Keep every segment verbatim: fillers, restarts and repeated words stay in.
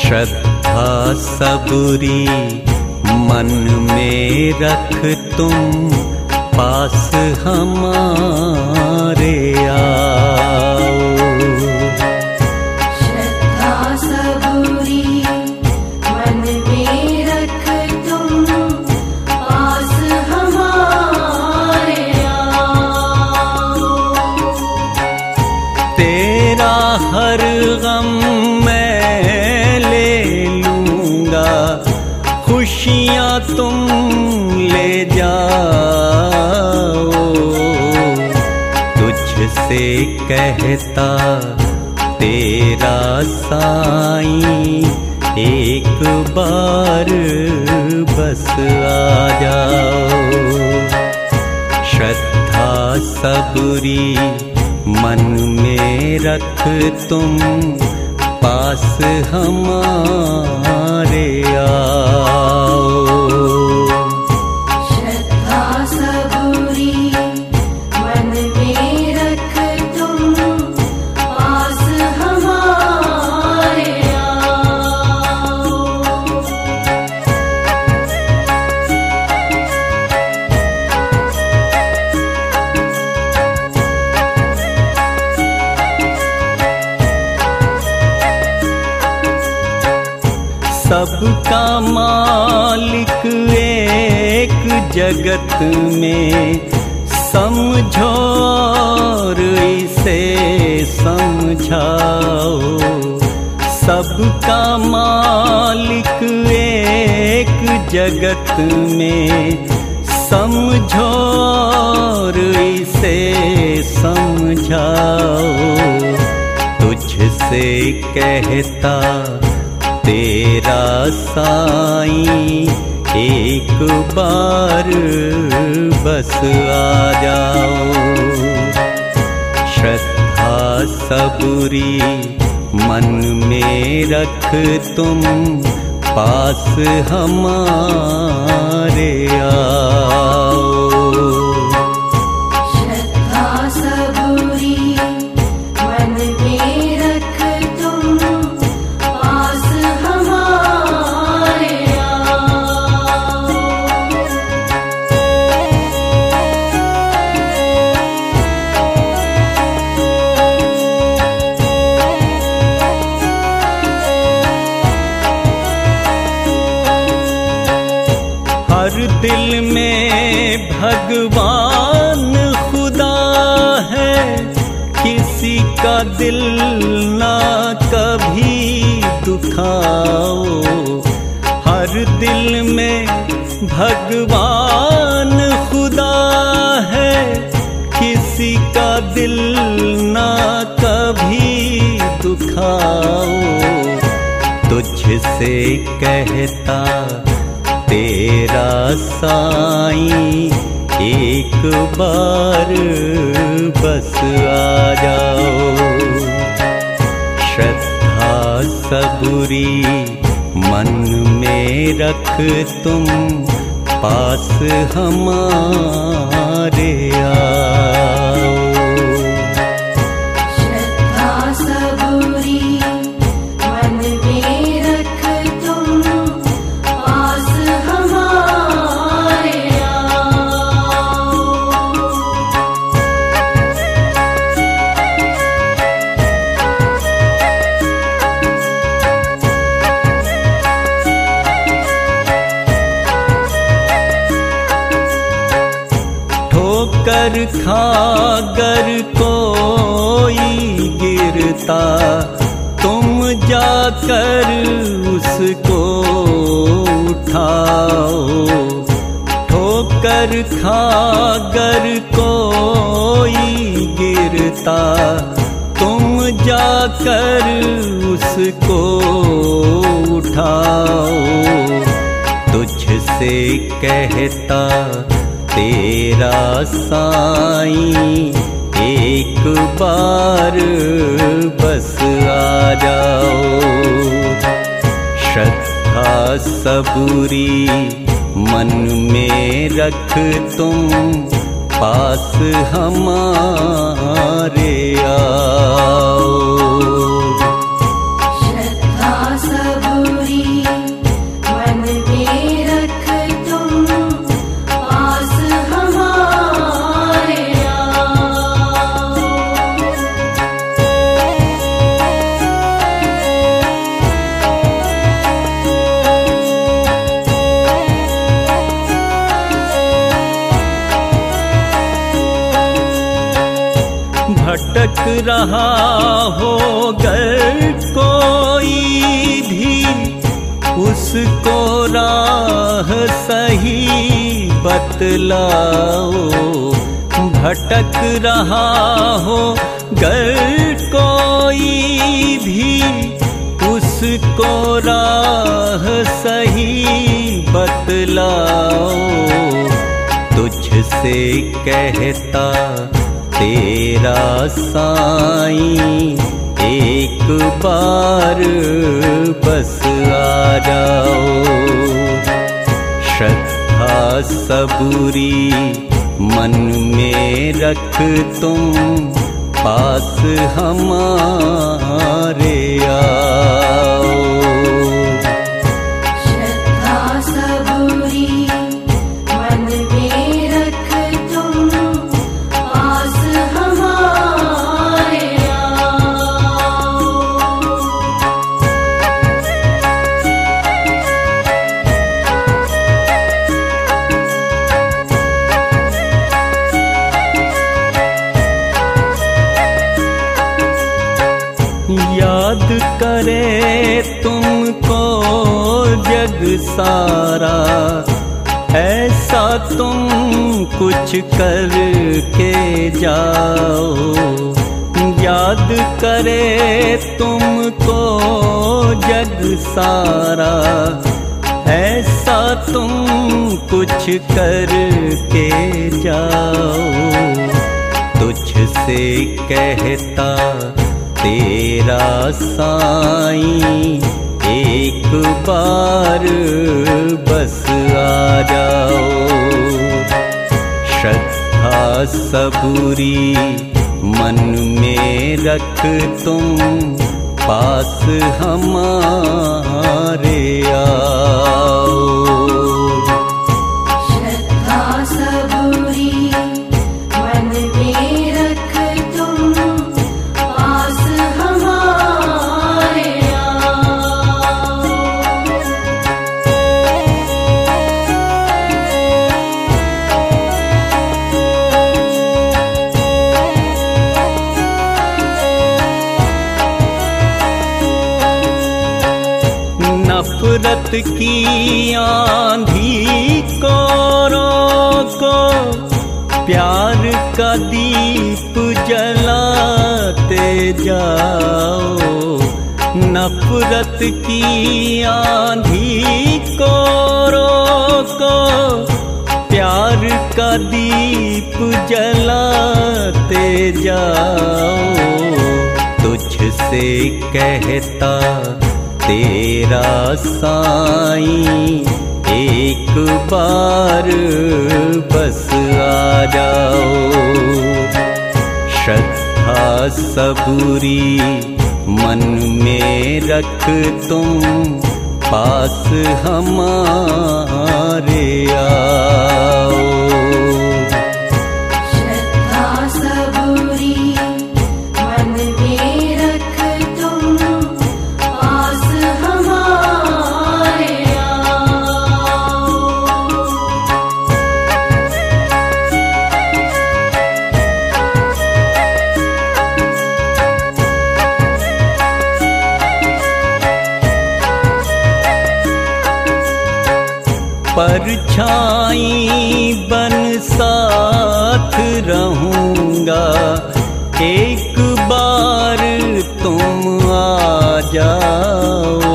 श्रद्धा सबूरी मन में रख तुम पास हमारे आओ। श्रद्धा सबूरी मन में रख तुम पास हमारे आओ। तेरा हर गम मैं ले लूंगा, खुशियाँ तुम ले जाओ। तुझसे कहता तेरा साईं, एक बार बस आ जाओ। श्रद्धा सबूरी मन में रख तुम पास हमारे आओ। श्रद्धा सबूरी मन में रख तुम पास हमारे आओ। सबका मालिक एक जगत में, समझो और इसे समझाओ। सबका मालिक एक जगत में, समझो और इसे समझाओ। तुझसे कहता तेरा साईं, एक बार बस आ जाओ। श्रद्धा सबूरी मन में रख तुम पास हमारे आओ। श्रद्धा सबूरी मन में रख तुम पास हमारे आओ। हर दिल में भगवान खुदा है, किसी का दिल ना कभी दुखाओ। हर दिल में भगवान खुदा है, किसी का दिल ना कभी दुखाओ। तुझसे कहता तेरा साईं, एक बार बस आ जाओ। श्रद्धा सबूरी मन में रख तुम पास हमारे आओ। श्रद्धा सबूरी मन में रख तुम पास हमारे आओ। ठोकर खाकर कोई गिरता, तुम जाकर उसको उठाओ। ठोकर खाकर कोई गिरता, तुम जाकर उसको उठाओ। तुझसे कहता तेरा साईं, एक बार बस आ जाओ। श्रद्धा सबूरी मन में रख तुम पास हमारे आओ। श्रद्धा सबूरी रहा हो गर कोई भी, उसको राह सही बतलाओ। भटक रहा हो गर कोई भी, उसको राह सही बतलाओ। तुझसे कहता तेरा साईं, एक बार बस आ जाओ। श्रद्धा सबूरी मन में रख तुम, पास हमारे आओ। श्रद्धा सबूरी मन में रख तुम, पास हमारे आओ। याद करे तुमको जग सारा, ऐसा तुम कुछ करके जाओ। याद करे तुमको जग सारा, ऐसा तुम कुछ करके जाओ। तुझसे कहता तेरा साईं, एक बार बस आ जाओ। श्रद्धा सबूरी मन में रख तुम, पास हमारे आओ। श्रद्धा सबूरी मन में रख तुम, पास हमारे आओ। नफरत की आंधी को रोको, प्यार का दीप जलाते जाओ। नफरत की आंधी को रोको, प्यार का दीप जलाते जाओ। तुझसे कहता तेरा साईं, एक बार बस आ जाओ। श्रद्धा सबूरी मन में रख तुम, पास हमारे आओ। श्रद्धा सबूरी मन में रख तुम, पास हमारे आओ। परछाई बन साथ रहूंगा, एक बार तुम आ जाओ।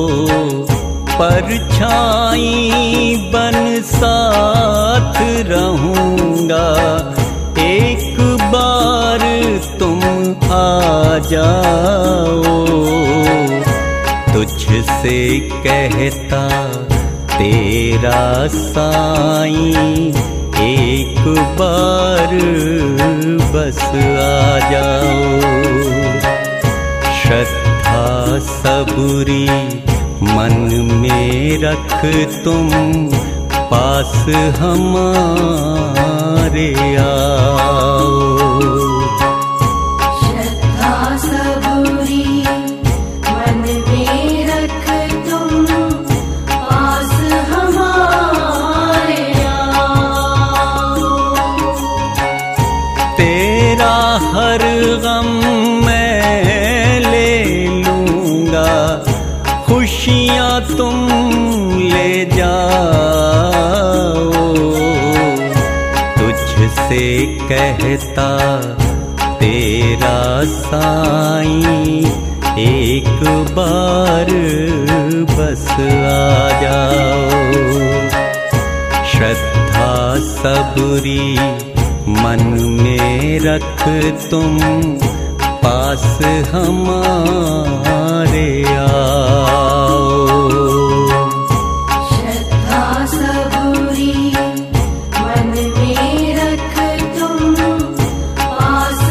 परछाई बन साथ रहूंगा, एक बार तुम आ जाओ। तुझसे कहता तेरा साईं, एक बार बस आ जाओ। श्रद्धा सबूरी मन में रख तुम, पास हमारे आओ। श्रद्धा सबूरी मन में रख तुम, पास हमारे आओ। तेरा हर गम जाओ, तुझसे कहता तेरा साईं एक बार बस आ जाओ। श्रद्धा सबरी मन में रख तुम पास हमारे आओ। श्रद्धा सबूरी मन में रख तुम पास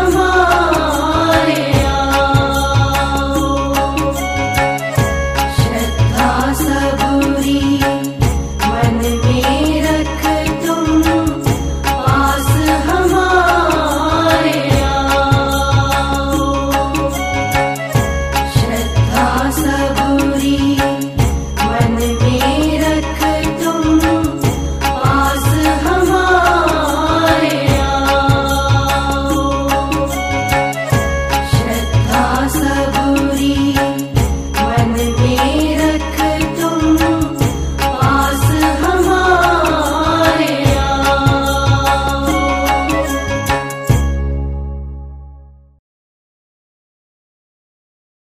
हमारे आओ। श्रद्धा सबूरी मन में रख तुम पास हमारे आओ। श्रद्धा सबूरी मन में